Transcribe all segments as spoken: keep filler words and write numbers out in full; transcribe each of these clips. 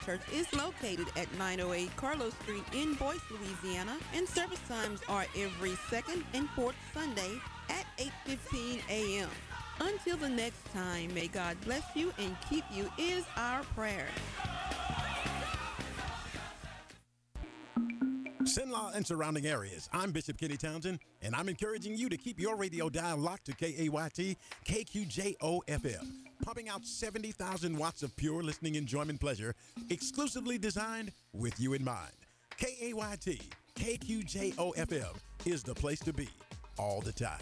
Church is located at nine oh eight Carlos Street in Boyce, Louisiana, and service times are every second and fourth Sunday at eight fifteen a.m. Until the next time, may God bless you and keep you is our prayer. Cenla and surrounding areas. I'm Bishop Kenny Townsend, and I'm encouraging you to keep your radio dial locked to K A Y T K Q J O F M, pumping out seventy thousand watts of pure listening enjoyment pleasure, exclusively designed with you in mind. K A Y T K Q J O F M is the place to be all the time.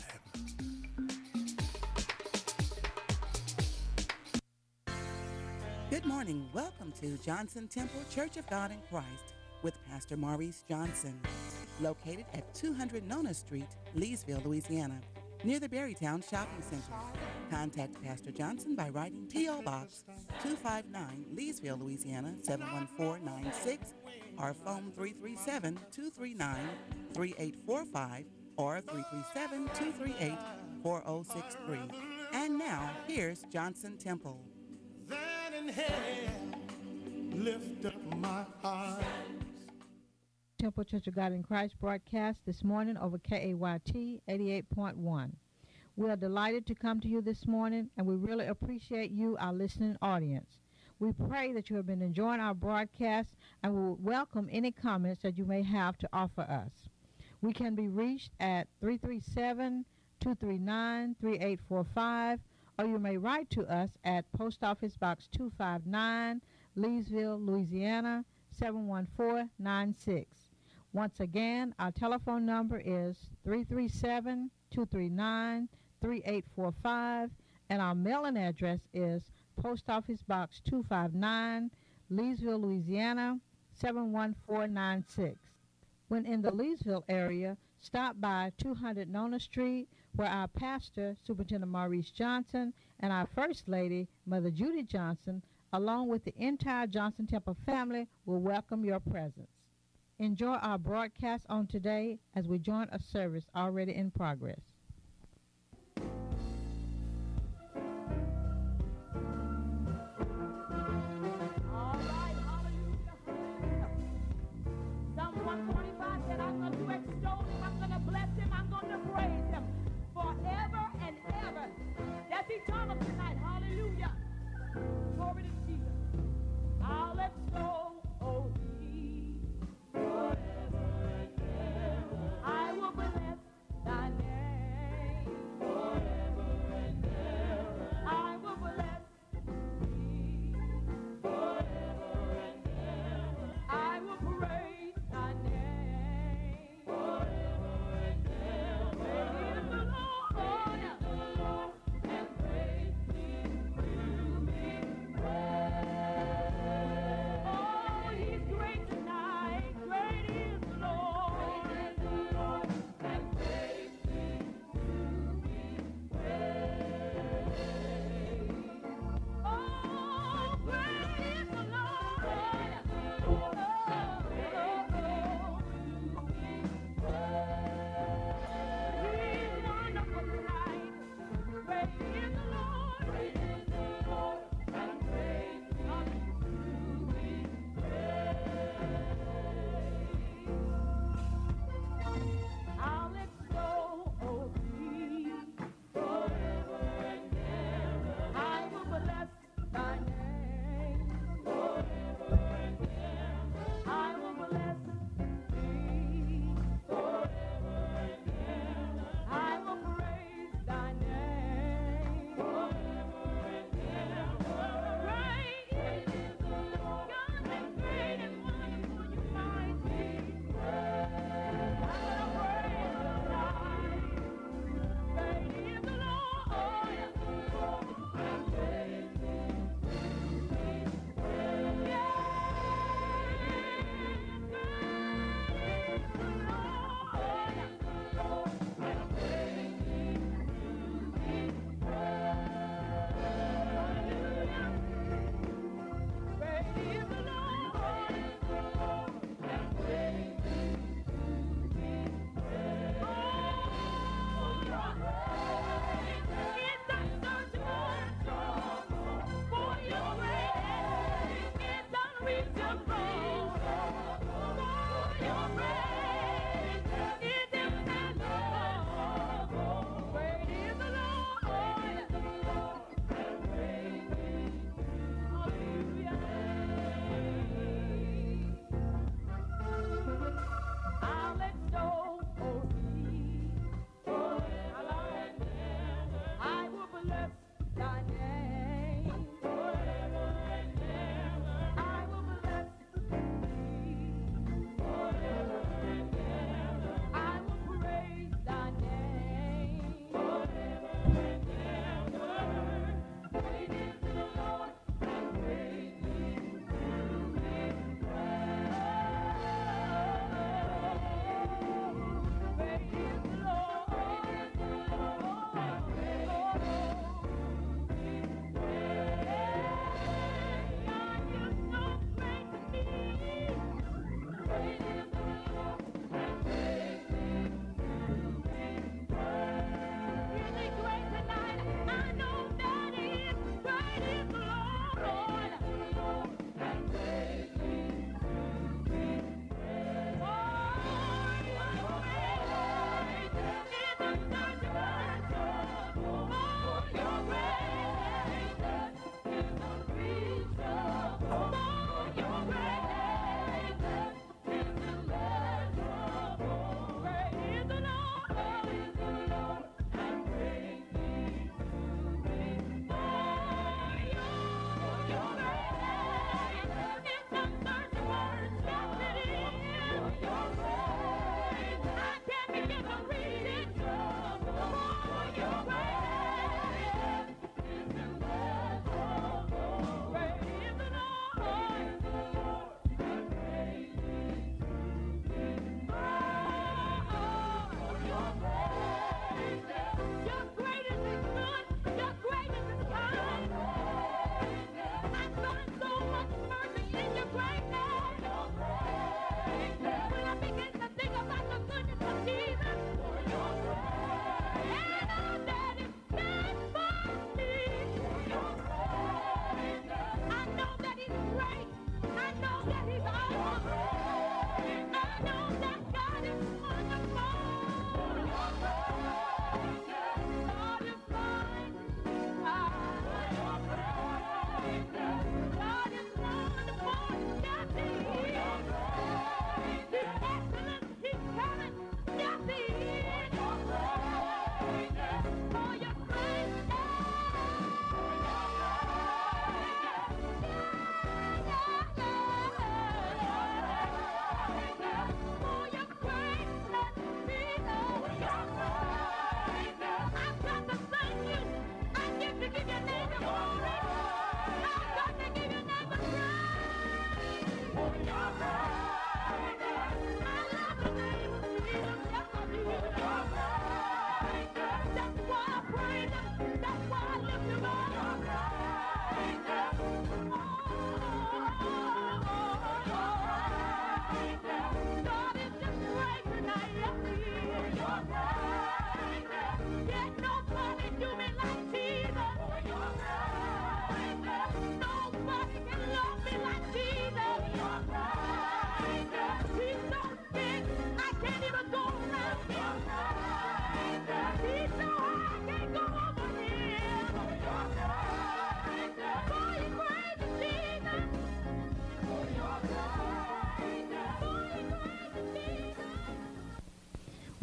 Good morning. Welcome to Johnson Temple Church of God in Christ with Pastor Maurice Johnson, located at two hundred Nona Street, Leesville, Louisiana, near the Berrytown Shopping Center. Contact Pastor Johnson by writing P O. Box two fifty-nine, Leesville, Louisiana, seven one four nine six, or phone three three seven, two three nine, three eight four five or three three seven, two three eight, four oh six three. And now, here's Johnson Temple. That in hell, lift up my eyes. Temple Church of God in Christ broadcast this morning over K A Y T eighty-eight point one. We are delighted to come to you this morning, and we really appreciate you, our listening audience. We pray that you have been enjoying our broadcast, and we will welcome any comments that you may have to offer us. We can be reached at three three seven, two three nine, three eight four five, or you may write to us at Post Office Box two fifty-nine, Leesville, Louisiana, seven one four nine six. Once again, our telephone number is three three seven, two three nine, three eight four five, and our mailing address is Post Office Box two fifty-nine, Leesville, Louisiana, seven one four nine six. When in the Leesville area, stop by two hundred Nona Street, where our pastor, Superintendent Maurice Johnson, and our First Lady, Mother Judy Johnson, along with the entire Johnson Temple family, will welcome your presence. Enjoy our broadcast on today as we join a service already in progress. Eternal tonight, hallelujah. Glory to Jesus. I'll extol thee forever and ever. I will bless thy name.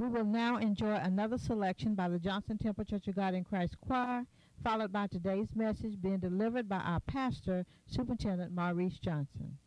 We will now enjoy another selection by the Johnson Temple Church of God in Christ Choir, followed by today's message being delivered by our pastor, Superintendent Maurice Johnson.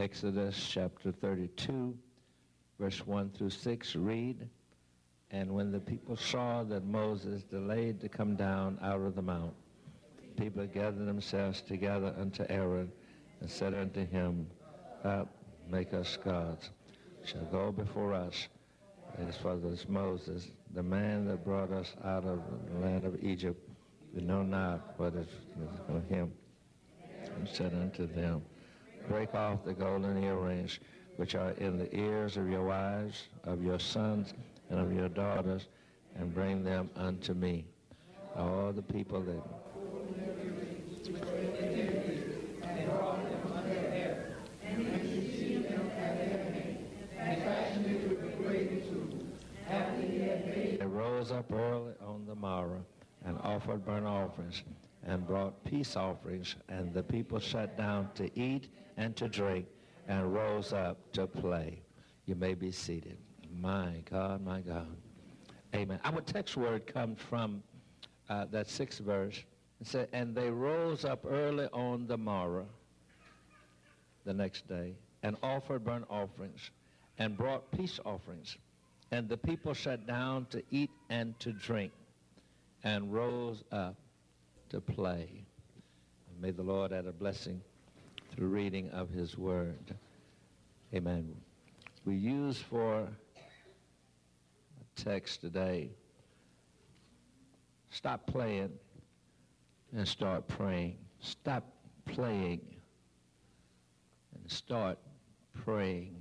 Exodus chapter thirty-two, verse one through six, read, "And when the people saw that Moses delayed to come down out of the mount, people gathered themselves together unto Aaron and said unto him, Up, make us gods, shall go before us. As for this Moses, the man that brought us out of the land of Egypt, we know not what is for him. And said unto them, Break off the golden earrings which are in the ears of your wives, of your sons, and of your daughters, and bring them unto me. All the people that They rose up early on the morrow and offered burnt offerings and brought peace offerings, and the people sat down to eat and to drink and rose up to play. You may be seated. My God, my God. Amen. Our text word comes from uh, that sixth verse. It said, and they rose up early on the morrow, the next day, and offered burnt offerings and brought peace offerings. And the people sat down to eat and to drink and rose up to play. And may the Lord add a blessing through reading of his word. Amen. We use for a text today, stop playing and start praying. Stop playing and start praying.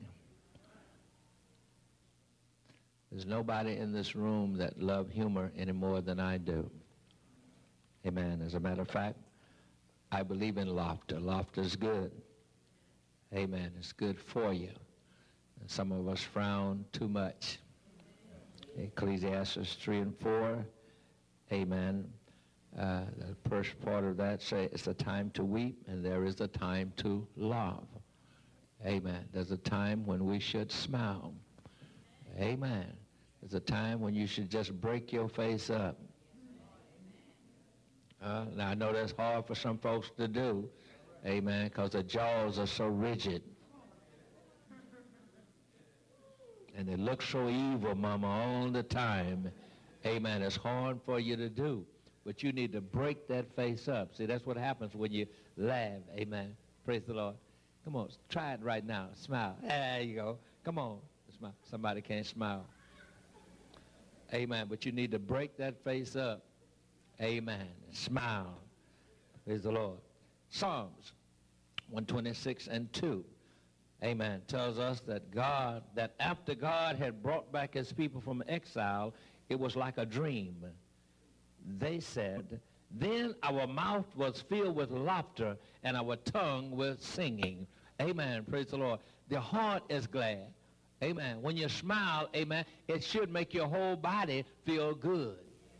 There's nobody in this room that love humor any more than I do. Amen. As a matter of fact, I believe in laughter. Laughter is good. Amen. It's good for you. And some of us frown too much. Ecclesiastes three and four. Amen. Uh, the first part of that say it's a time to weep and there is a time to laugh. Amen. There's a time when we should smile. Amen. There's a time when you should just break your face up. Uh, now, I know that's hard for some folks to do, amen, because the jaws are so rigid. And it looks so evil, mama, all the time. Amen. It's hard for you to do, but you need to break that face up. See, that's what happens when you laugh. Amen. Praise the Lord. Come on, try it right now. Smile. There you go. Come on. Smile. Somebody can't smile. Amen. But you need to break that face up. Amen. Smile. Praise the Lord. Psalms one twenty-six and two. Amen. Tells us that God, that after God had brought back his people from exile, it was like a dream. They said, then our mouth was filled with laughter and our tongue with singing. Amen. Praise the Lord. The heart is glad. Amen. When you smile, amen, it should make your whole body feel good.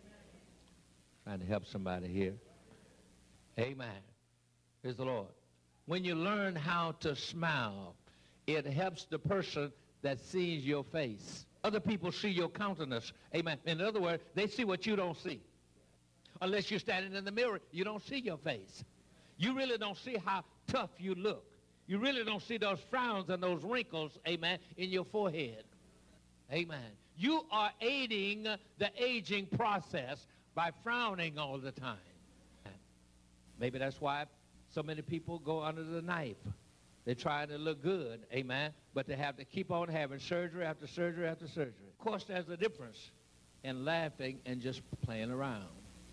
Trying to help somebody here. Amen. Praise the Lord. When you learn how to smile, it helps the person that sees your face. Other people see your countenance. Amen. In other words, they see what you don't see. Unless you're standing in the mirror, you don't see your face. You really don't see how tough you look. You really don't see those frowns and those wrinkles, amen, in your forehead. Amen. You are aiding the aging process by frowning all the time. Maybe that's why so many people go under the knife. They're trying to look good, amen, but they have to keep on having surgery after surgery after surgery. Of course, there's a difference in laughing and just playing around.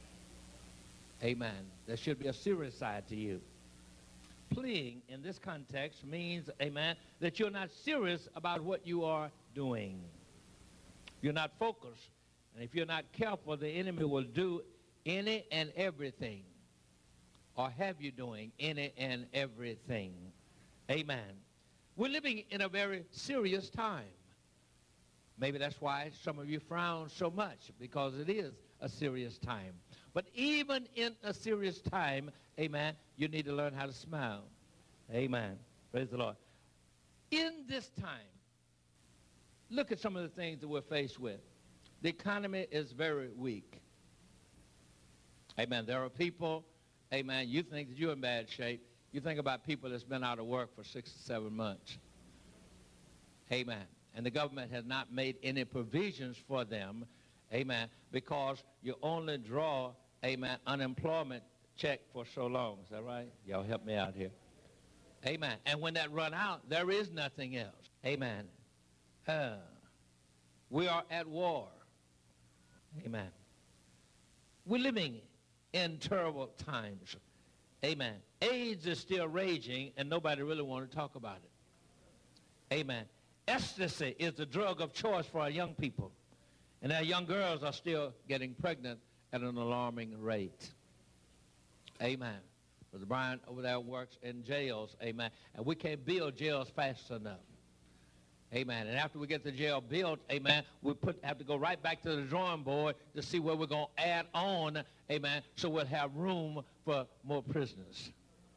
Amen. There should be a serious side to you. Playing in this context means, amen, that you're not serious about what you are doing. You're not focused. And if you're not careful, the enemy will do any and everything, or have you doing any and everything. Amen. We're living in a very serious time. Maybe that's why some of you frown so much, because it is a serious time. But even in a serious time, amen, you need to learn how to smile. Amen. Praise the Lord. In this time, look at some of the things that we're faced with. The economy is very weak. Amen. There are people, amen, you think that you're in bad shape. You think about people that's been out of work for six or seven months. Amen. And the government has not made any provisions for them, amen, because you only draw, amen, unemployment check for so long. Is that right? Y'all help me out here. Amen. And when that run out, there is nothing else. Amen. Uh, we are at war. Amen. We're living in terrible times. Amen. AIDS is still raging, and nobody really wants to talk about it. Amen. Ecstasy is the drug of choice for our young people. And our young girls are still getting pregnant at an alarming rate. Amen. Brother Brian over there works in jails. Amen. And we can't build jails fast enough. Amen. And after we get the jail built, amen, we put, have to go right back to the drawing board to see where we're going to add on, amen, so we'll have room for more prisoners.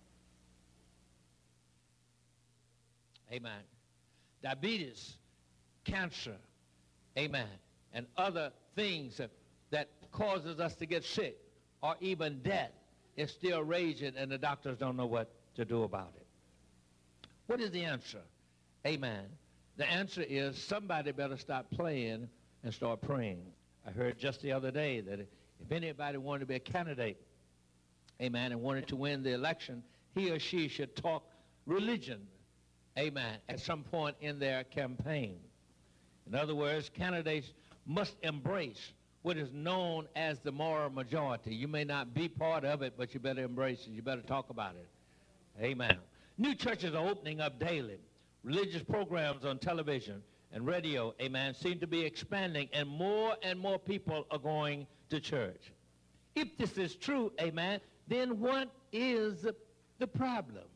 Amen. Diabetes, cancer, amen, and other things that causes us to get sick, or even death, is still raging, and the doctors don't know what to do about it. What is the answer? Amen. The answer is somebody better stop playing and start praying. I heard just the other day that if anybody wanted to be a candidate, amen, and wanted to win the election, he or she should talk religion, amen, at some point in their campaign. In other words, candidates must embrace what is known as the moral majority. You may not be part of it, but you better embrace it. You better talk about it. Amen. New churches are opening up daily. Religious programs on television and radio, amen, seem to be expanding, and more and more people are going to church. If this is true, amen, then what is the problem?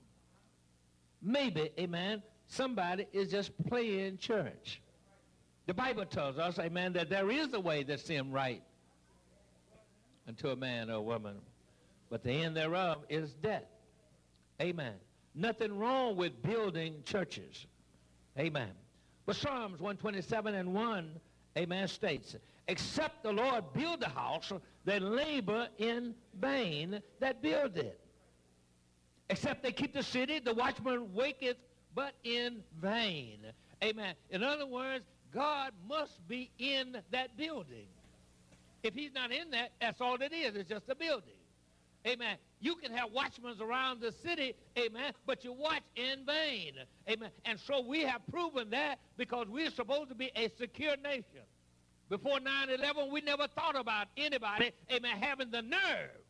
Maybe, amen, somebody is just playing church. The Bible tells us, amen, that there is a way that seems right unto a man or a woman, but the end thereof is death. Amen. Nothing wrong with building churches. Amen. But Psalms one twenty-seven and one, amen, states, except the Lord build the house, they labor in vain that build it. Except they keep the city, the watchman waketh, but in vain. Amen. In other words, God must be in that building. If he's not in that, that's all it is. It's just a building. Amen. You can have watchmen around the city, amen, but you watch in vain. Amen. And so we have proven that because we're supposed to be a secure nation. Before nine eleven, we never thought about anybody, amen, having the nerve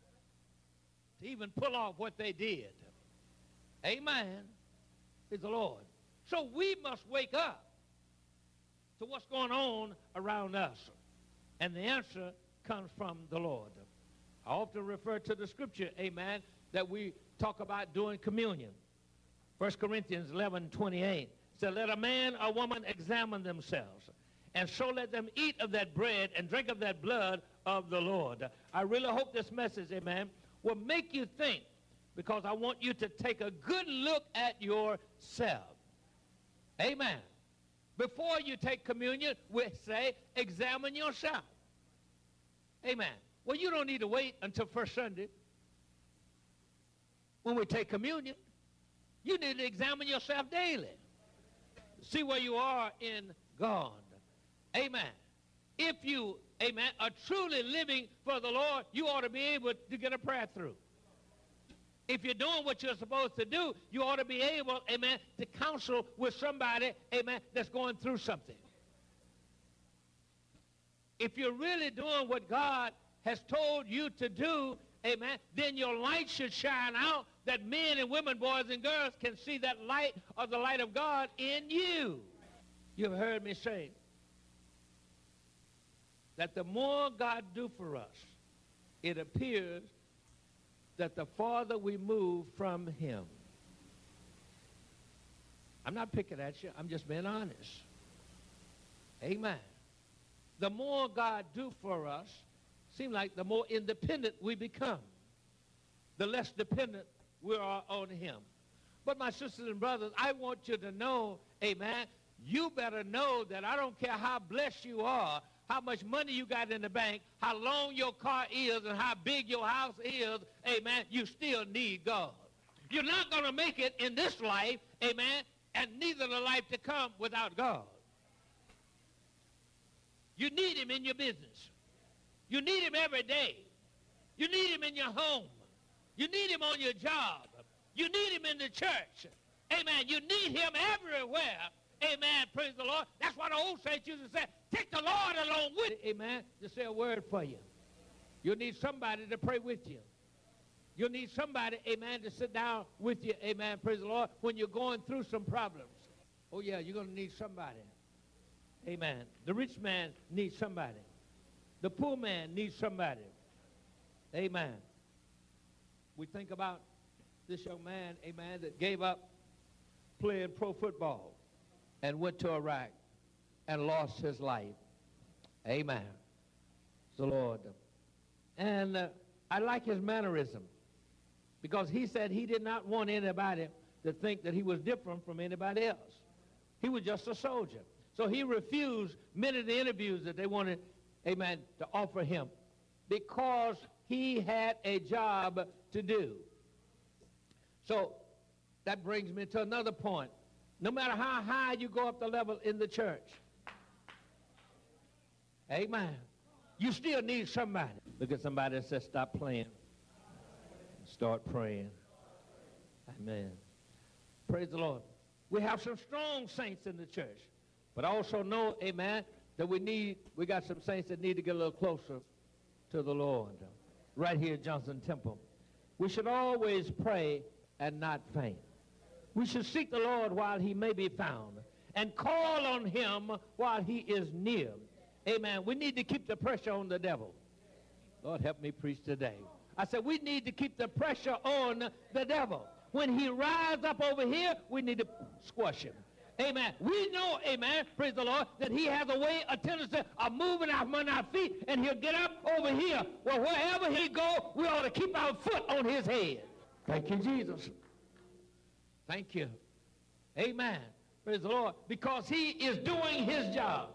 to even pull off what they did. Amen. Is the Lord. So we must wake up to what's going on around us. And the answer comes from the Lord. I often refer to the scripture, amen, that we talk about doing communion. First Corinthians eleven twenty-eight says, let a man or woman examine themselves, and so let them eat of that bread and drink of that blood of the Lord. I really hope this message, amen, will make you think, because I want you to take a good look at yourself. Amen. Before you take communion, we say, examine yourself. Amen. Well, you don't need to wait until first Sunday when we take communion. You need to examine yourself daily. See where you are in God. Amen. If you, amen, are truly living for the Lord, you ought to be able to get a prayer through. If you're doing what you're supposed to do, you ought to be able, amen, to counsel with somebody, amen, that's going through something. If you're really doing what God has told you to do, amen, then your light should shine out that men and women, boys and girls can see that light of the light of God in you. You've heard me say that the more God do for us, it appears that the farther we move from him. I'm not picking at you. I'm just being honest. Amen. The more God do for us, seems like the more independent we become, the less dependent we are on him. But my sisters and brothers, I want you to know, amen, you better know that I don't care how blessed you are, how much money you got in the bank, how long your car is, and how big your house is, amen, you still need God. You're not going to make it in this life, amen, and neither the life to come without God. You need him in your business. You need him every day. You need him in your home. You need him on your job. You need him in the church. Amen. You need him everywhere. Amen. Praise the Lord. That's what the old saints used to say. Take the Lord along with you. Amen. To say a word for you. You'll need somebody to pray with you. You'll need somebody, amen, to sit down with you, amen, praise the Lord, when you're going through some problems. Oh, yeah, you're going to need somebody. Amen. The rich man needs somebody. The poor man needs somebody. Amen. We think about this young man, amen, that gave up playing pro football and went to Iraq and lost his life. Amen. The Lord. And uh, I like his mannerism because he said he did not want anybody to think that he was different from anybody else. He was just a soldier. So he refused many of the interviews that they wanted, amen, to offer him because he had a job to do. So that brings me to another point. No matter how high you go up the level in the church, amen, you still need somebody. Look at somebody that says, stop playing. Start praying. Amen. Praise the Lord. We have some strong saints in the church. But also know, amen, that we need, we got some saints that need to get a little closer to the Lord. Right here at Johnson Temple. We should always pray and not faint. We should seek the Lord while he may be found and call on him while he is near. Amen. We need to keep the pressure on the devil. Lord, help me preach today. I said we need to keep the pressure on the devil. When he rises up over here, we need to squash him. Amen. We know, amen, praise the Lord, that he has a way, a tendency of moving our, on our feet, and he'll get up over here. Well, wherever he go, we ought to keep our foot on his head. Thank you, Jesus. Thank you. Amen. Praise the Lord. Because he is doing his job.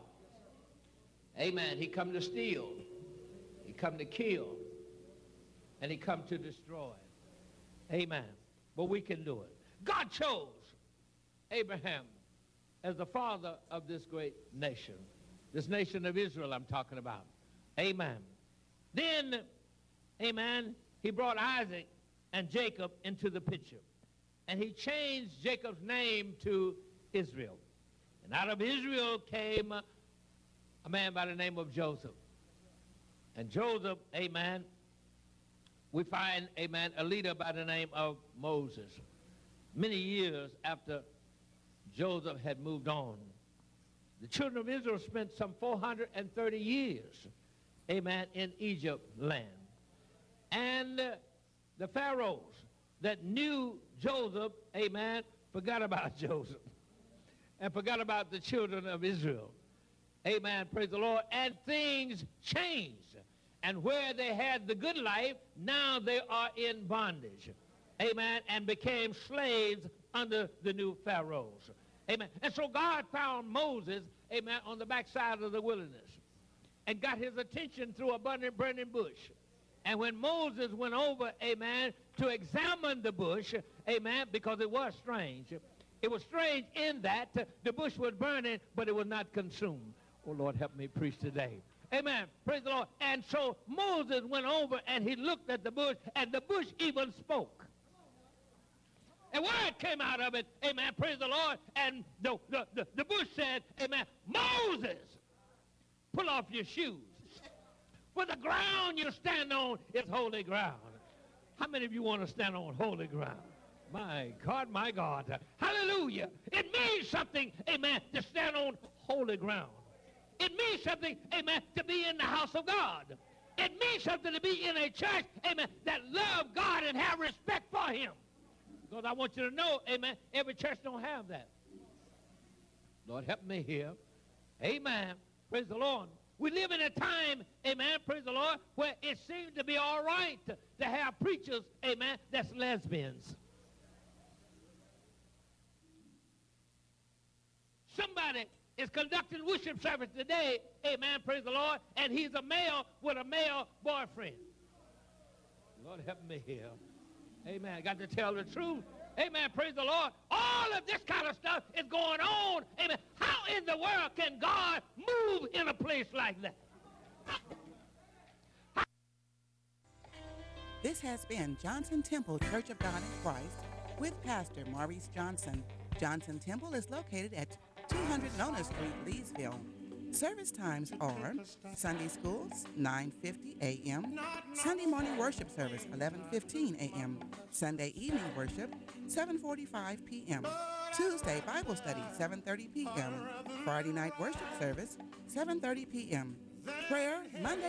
Amen. He come to steal. He come to kill. And he come to destroy. Amen. But we can do it. God chose Abraham as the father of this great nation. This nation of Israel I'm talking about. Amen. Then, amen, he brought Isaac and Jacob into the picture. And he changed Jacob's name to Israel. And out of Israel came a man by the name of Joseph. And Joseph, amen, we find, amen, a leader by the name of Moses. Many years after Joseph had moved on, the children of Israel spent some four hundred thirty years, amen, in Egypt land. And uh, the pharaohs that knew Joseph, amen, forgot about Joseph and forgot about the children of Israel. Amen, praise the Lord. And things changed. And where they had the good life, now they are in bondage. Amen, and became slaves under the new pharaohs. Amen. And so God found Moses, amen, on the backside of the wilderness and got his attention through a burning, burning bush. And when Moses went over, amen, to examine the bush, amen, because it was strange. It was strange in that the bush was burning, but it was not consumed. Oh, Lord, help me preach today. Amen. Praise the Lord. And so Moses went over and he looked at the bush, and the bush even spoke. And word came out of it, amen, praise the Lord, and the, the, the, the bush said, amen, Moses, pull off your shoes. For the ground you stand on is holy ground. How many of you want to stand on holy ground? My God, my God. Hallelujah. It means something, amen, to stand on holy ground. It means something, amen, to be in the house of God. It means something to be in a church, amen, that love God and have respect for him. Because I want you to know, amen, every church don't have that. Lord, help me here. Amen. Praise the Lord. We live in a time, amen, praise the Lord, where it seems to be all right to, to have preachers, amen, that's lesbians. Somebody is conducting worship service today, amen, praise the Lord, and he's a male with a male boyfriend. Lord, help me here. Amen. Got to tell the truth. Amen. Praise the Lord. All of this kind of stuff is going on. Amen. How in the world can God move in a place like that? This has been Johnson Temple Church of God in Christ with Pastor Maurice Johnson. Johnson Temple is located at two hundred Nona Street, Leesville. Service times are Sunday schools, nine fifty a.m., Sunday morning worship service, eleven fifteen a.m., Sunday evening worship, seven forty-five p.m., Tuesday Bible study, seven thirty p.m., Friday night worship service, seven thirty p.m., prayer Monday